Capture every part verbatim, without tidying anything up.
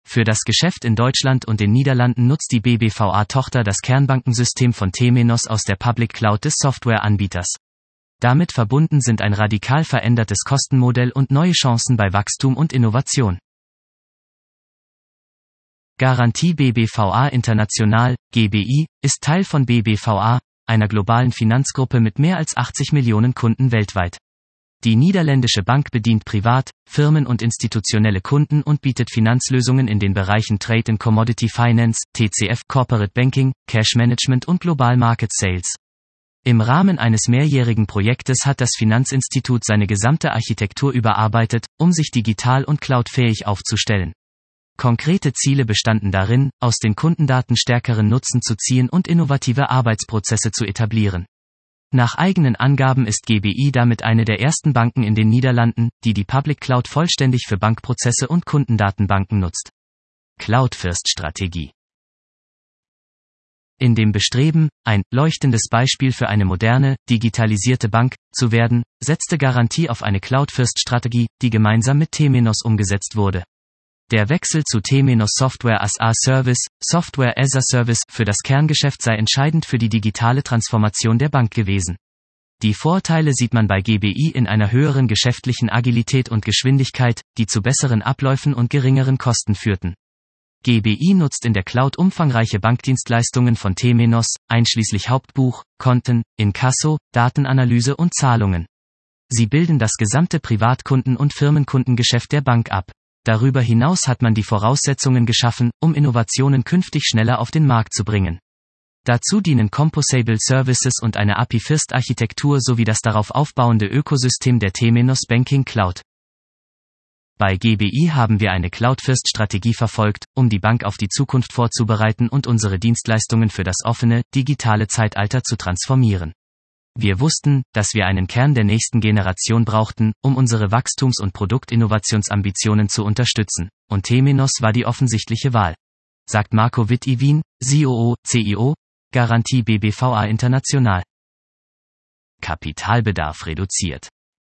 Für das Geschäft in Deutschland und den Niederlanden nutzt die B B V A-Tochter das Kernbankensystem von Temenos aus der Public Cloud des Softwareanbieters. Damit verbunden sind ein radikal verändertes Kostenmodell und neue Chancen bei Wachstum und Innovation. Garantie B B V A International, G B I, ist Teil von B B V A, einer globalen Finanzgruppe mit mehr als achtzig Millionen Kunden weltweit. Die niederländische Bank bedient Privat-, Firmen- und institutionelle Kunden und bietet Finanzlösungen in den Bereichen Trade and Commodity Finance, T C F, Corporate Banking, Cash Management und Global Market Sales. Im Rahmen eines mehrjährigen Projektes hat das Finanzinstitut seine gesamte Architektur überarbeitet, um sich digital und cloudfähig aufzustellen. Konkrete Ziele bestanden darin, aus den Kundendaten stärkeren Nutzen zu ziehen und innovative Arbeitsprozesse zu etablieren. Nach eigenen Angaben ist G B I damit eine der ersten Banken in den Niederlanden, die die Public Cloud vollständig für Bankprozesse und Kundendatenbanken nutzt. Cloud-First-Strategie. In dem Bestreben, ein leuchtendes Beispiel für eine moderne, digitalisierte Bank zu werden, setzte Garantie auf eine Cloud-First-Strategie, die gemeinsam mit Temenos umgesetzt wurde. Der Wechsel zu Temenos Software as a Service, Software as a Service für das Kerngeschäft sei entscheidend für die digitale Transformation der Bank gewesen. Die Vorteile sieht man bei G B I in einer höheren geschäftlichen Agilität und Geschwindigkeit, die zu besseren Abläufen und geringeren Kosten führten. G B I nutzt in der Cloud umfangreiche Bankdienstleistungen von Temenos, einschließlich Hauptbuch, Konten, Inkasso, Datenanalyse und Zahlungen. Sie bilden das gesamte Privatkunden- und Firmenkundengeschäft der Bank ab. Darüber hinaus hat man die Voraussetzungen geschaffen, um Innovationen künftig schneller auf den Markt zu bringen. Dazu dienen Composable Services und eine A P I-First-Architektur sowie das darauf aufbauende Ökosystem der Temenos Banking Cloud. Bei G B I haben wir eine Cloud-First-Strategie verfolgt, um die Bank auf die Zukunft vorzubereiten und unsere Dienstleistungen für das offene, digitale Zeitalter zu transformieren. Wir wussten, dass wir einen Kern der nächsten Generation brauchten, um unsere Wachstums- und Produktinnovationsambitionen zu unterstützen, und Temenos war die offensichtliche Wahl. Sagt Marco Witt-Iwin, C O O, C I O, Garantie B B V A International. Kapitalbedarf reduziert.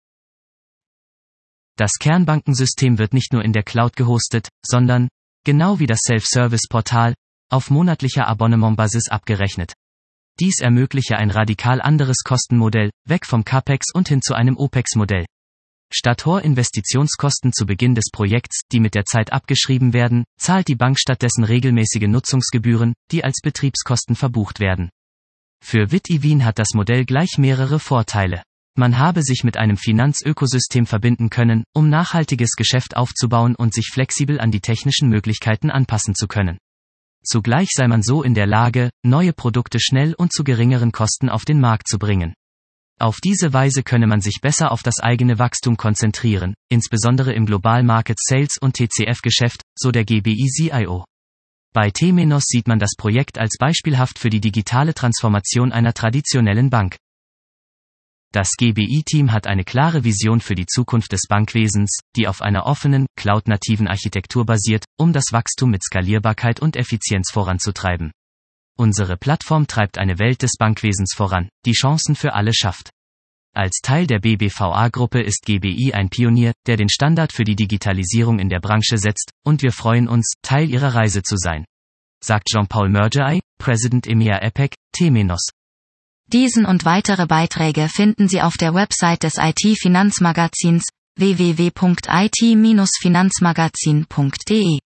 Das Kernbankensystem wird nicht nur in der Cloud gehostet, sondern, genau wie das Self-Service-Portal, auf monatlicher Abonnementbasis abgerechnet. Dies ermögliche ein radikal anderes Kostenmodell, weg vom CAPEX und hin zu einem OPEX-Modell. Statt hoher Investitionskosten zu Beginn des Projekts, die mit der Zeit abgeschrieben werden, zahlt die Bank stattdessen regelmäßige Nutzungsgebühren, die als Betriebskosten verbucht werden. Für Witt-Iwin hat das Modell gleich mehrere Vorteile. Man habe sich mit einem Finanzökosystem verbinden können, um nachhaltiges Geschäft aufzubauen und sich flexibel an die technischen Möglichkeiten anpassen zu können. Zugleich sei man so in der Lage, neue Produkte schnell und zu geringeren Kosten auf den Markt zu bringen. Auf diese Weise könne man sich besser auf das eigene Wachstum konzentrieren, insbesondere im Global Market Sales und T C F-Geschäft, so der G B I C I O. Bei Temenos sieht man das Projekt als beispielhaft für die digitale Transformation einer traditionellen Bank. Das G B I-Team hat eine klare Vision für die Zukunft des Bankwesens, die auf einer offenen, cloud-nativen Architektur basiert, um das Wachstum mit Skalierbarkeit und Effizienz voranzutreiben. Unsere Plattform treibt eine Welt des Bankwesens voran, die Chancen für alle schafft. Als Teil der B B V A-Gruppe ist G B I ein Pionier, der den Standard für die Digitalisierung in der Branche setzt, und wir freuen uns, Teil ihrer Reise zu sein. Sagt Jean-Paul Mergeay, President E M E A A P E C, Temenos. Diesen und weitere Beiträge finden Sie auf der Website des I T-Finanzmagazins w w w punkt i t Bindestrich finanzmagazin punkt d e.